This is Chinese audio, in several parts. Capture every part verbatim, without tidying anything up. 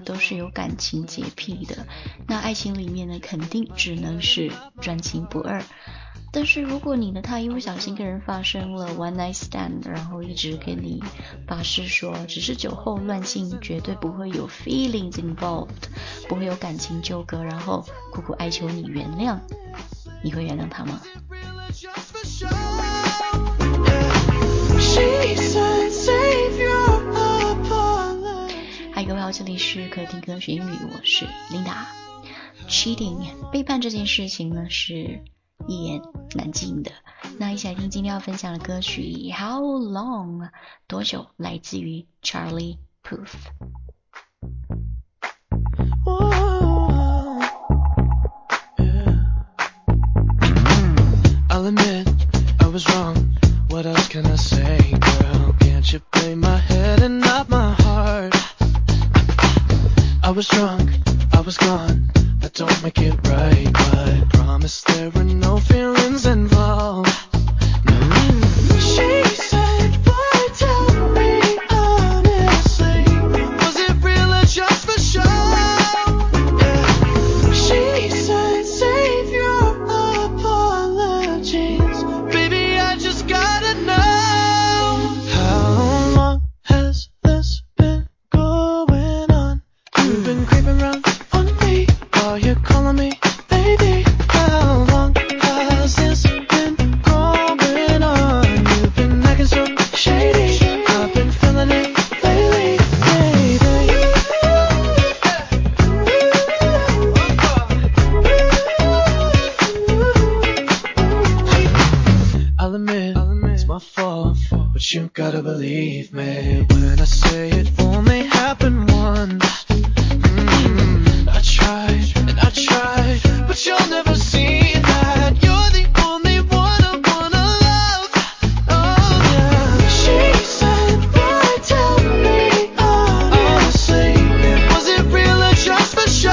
都是有感情洁癖的，那爱情里面呢，肯定只能是专情不二。但是如果你的他一不小心跟人发生了 one night stand， 然后一直跟你发誓说只是酒后乱性，绝对不会有 feelings involved， 不会有感情纠葛，然后苦苦哀求你原谅，你会原谅他吗？嗨，各位好，这里是可听歌学英语，我是 Linda。Cheating 背叛这件事情呢，是一言难尽的。那一起来听今天要分享的歌曲 How Long 多久，来自于 Charlie Puth。I'll admit I was wrong. What else can I say, girl? Can't you blame my head and not my heart? I was drunk, I was gone. That don't make it right, but promise there were no feelings involved. She said, boy, tell me honestly, was it real or just for show? Yeah. She said, save your apologies, baby, I just gotta know. How long has this been going on? You've been creeping around on me while you're calling me baby. How long has this been going on? You've been acting so shady, I've been feeling it lately, baby. I'll admit, it's my fault, but you gotta believe me when I say it only happened once. Mm, I tried and I tried, but you'll never see that. You're the only one I wanna love. Oh yeah. She said, boy, tell me honestly, was it real or just for show?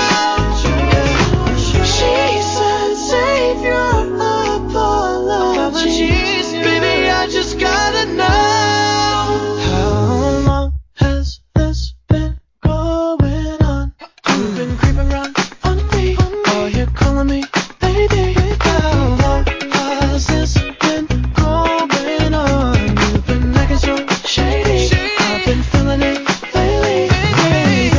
She said, save your apologies, baby, I just gotta know. How long has this been going on? You've been creeping around on me while you're calling me baby. How long has this been going on? You've been acting so shady, I've been feeling it lately, baby.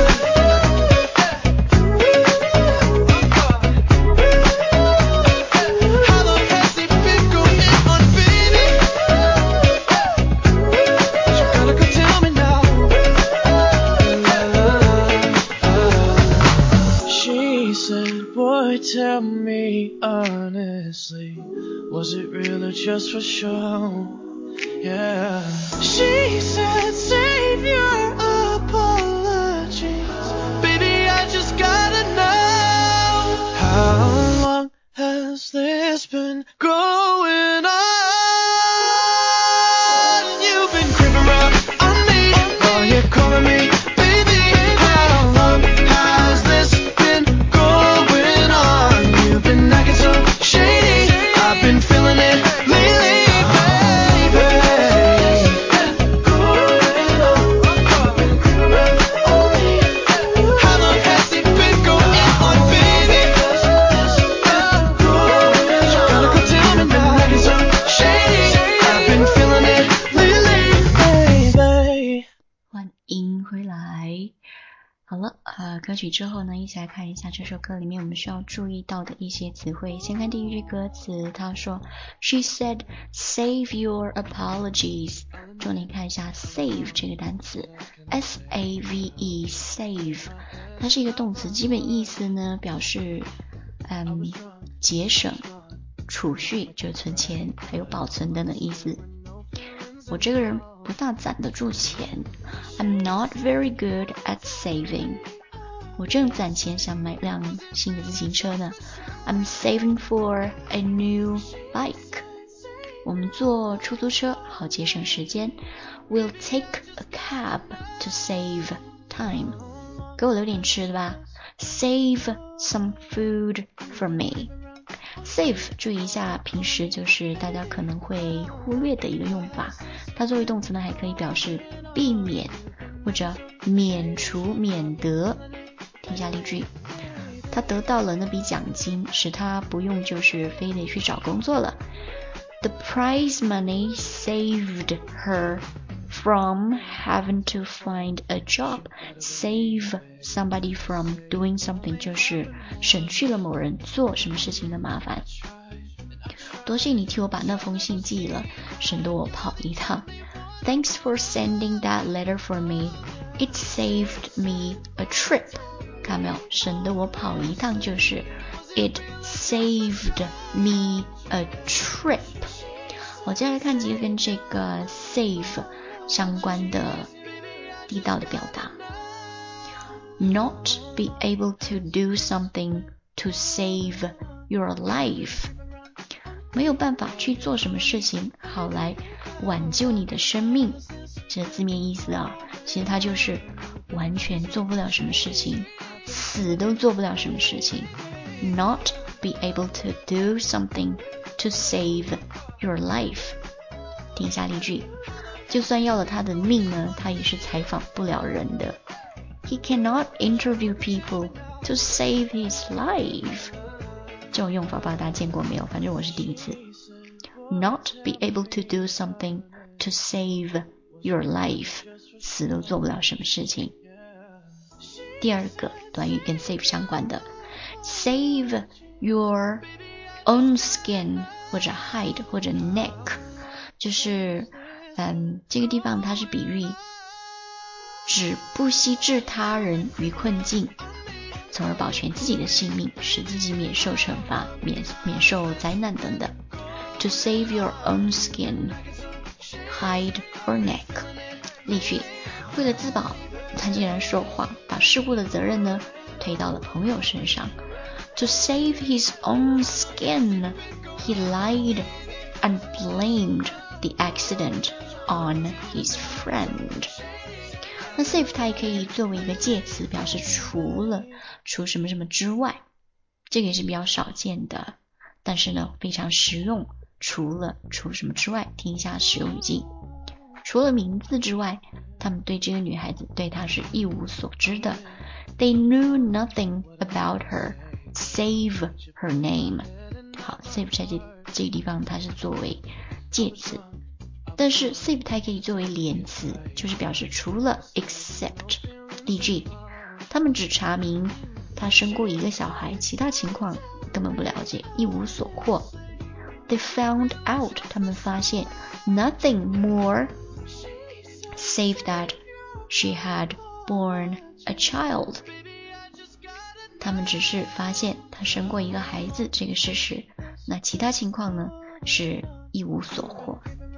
How long has it been going on, baby? You gotta go tell me now. She said, boy, tell me honestly, was it real or just for show? Yeah. She said, save your apologies, baby, I just gotta know. How long has this been going on? You've been creeping around on me while you're calling me baby. How long has this been going on? You've been acting so shady, I've been feeling it lately, baby. How long has it been going on, baby? You gotta go tell me now. Acting so shady, I've been feeling it lately, baby. 欢迎回来。好了，呃，歌曲之后呢，一起来看一下这首歌里面我们需要注意到的一些词汇。先看第一句歌词，他说 She said, save your apologies。重点看一下 save 这个单词 S A V E save， 它是一个动词，基本意思呢表示嗯节省、储蓄，就是存钱，还有保存等等意思。我这个人不大攒得住钱 I'm not very good at saving。 我正攒钱想买辆新的自行车呢 I'm saving for a new bike。 我们坐出租车好节省时间 We'll take a cab to save time。 给我留点吃的吧 Save some food for me。Save 注意一下，平时就是大家可能会忽略的一个用法，它作为动词呢还可以表示避免或者免除免得，听一下例句，他得到了那笔奖金，使他不用就是非得去找工作了。The prize money saved her from having to find a job. Save somebody from doing something 就是省去了某人做什么事情的麻烦。多谢你替我把那封信寄了，省得我跑一趟。Thanks for sending that letter for me. It saved me a trip. 看没有，省得我跑一趟就是 It saved me a trip. 我接下来看几个跟这个 save 相关的地道的表达。Not be able to do something to save your life. 没有办法去做什么事情好来挽救你的生命，这字面意思啊，其实它就是完全做不了什么事情，死都做不了什么事情。Not be able to do something to save your life. 听一下例句，就算要了他的命呢，他也是采访不了人的。He cannot interview people to save his life. 这种用法不知道大家见过没有，反正我是第一次。Not be able to do something to save your life. 死都做不了什么事情。第二个短语跟 save 相关的 save your own skin 或者 hide 或者 neck， 就是嗯，这个地方它是比喻指不惜置他人于困境，从而保全自己的性命，使自己免受惩罚，免免受灾难等等。To save your own skin, hide or neck. 例句，为了自保，他竟然说谎，把事故的责任呢推到了朋友身上。To save his own skin, he lied and blamed the accident on his friend. 那 save 它也可以作为一个介词，表示除了除什么什么之外，这个也是比较少见的，但是呢非常实用。除了除什么之外，听一下使用语境。除了名字之外，他们对这个女孩子对她是一无所知的。They knew nothing about her save her name. 好 save 在这这个地方它是作为介词，但是 save 它可以作为连词，就是表示除了 except。例句，他们只查明她生过一个小孩，其他情况根本不了解，一无所获。They found out 他们发现 nothing more save that she had born a child. 他们只是发现她生过一个孩子这个事实，那其他情况呢是一无所获。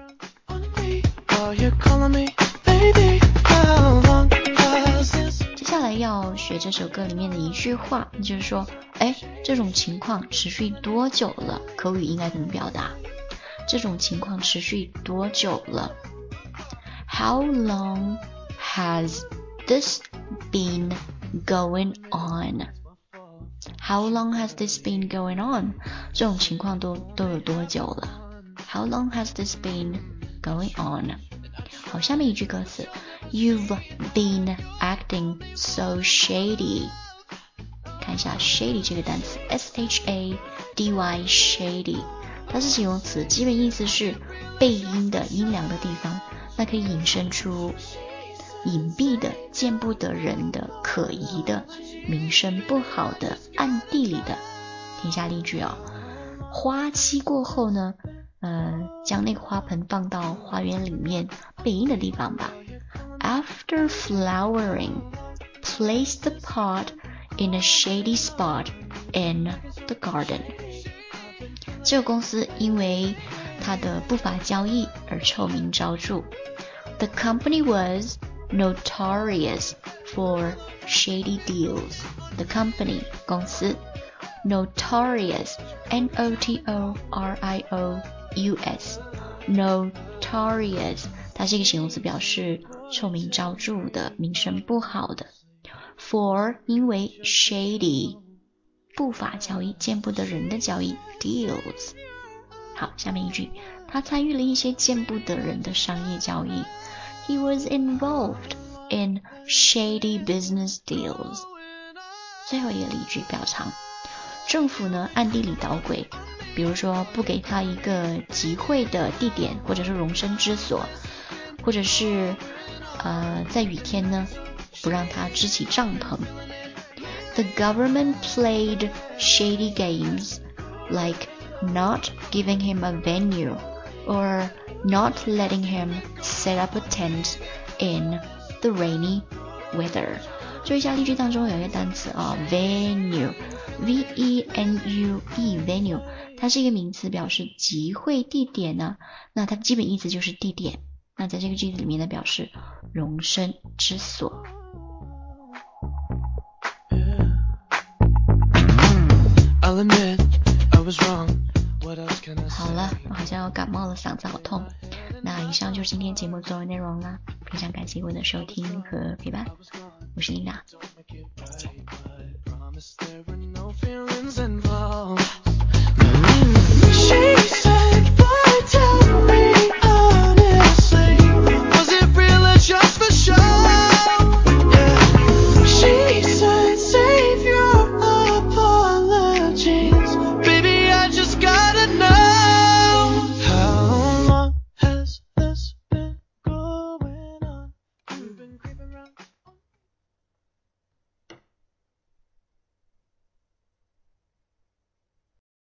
接下来要学这首歌里面的一句话，就是说哎，这种情况持续多久了？口语应该怎么表达？这种情况持续多久了？ How long has this been going on? How long has this been going on? 这种情况都都有多久了？ How long has this been going on? 好，下面一句歌词 You've been acting so shady. 看一下 shady 这个单词 S H A D Y shady， 它是形容词，基本意思是背阴的阴凉的地方，那可以引申出隐蔽的见不得人的可疑的名声不好的暗地里的。听一下例句哦，花期过后呢呃，将那个花盆放到花园里面背阴的地方吧。 After flowering, place the pot in a shady spot in the garden. 这个公司因为它的不法交易而臭名昭著。 The company was notorious for shady deals. The company 公司 notorious N O T O R I O U S notorious 它是一个形容词，表示臭名昭著的，名声不好的。For 因为 shady 不法交易，见不得人的交易 deals。 好，下面一句，他参与了一些见不得人的商业交易。 He was involved in shady business deals。 最后一个例句比较长，政府呢暗地里捣鬼，比如说不给他一个集会的地点，或者是容身之所，或者是呃在雨天呢不让他支起帐篷。 The government played shady games like not giving him a venue or not letting him set up a tent in the rainy weather。 注意一下例句当中有一个单词啊 venue V E N U E venue， 它是一个名词，表示集会地点呢、啊，那它的基本意思就是地点，那在这个句子里面呢表示容身之所。好了，我好像要感冒了，嗓子好痛。那以上就是今天节目所有内容啦，非常感谢各位的收听和陪伴，我是琳达，再见。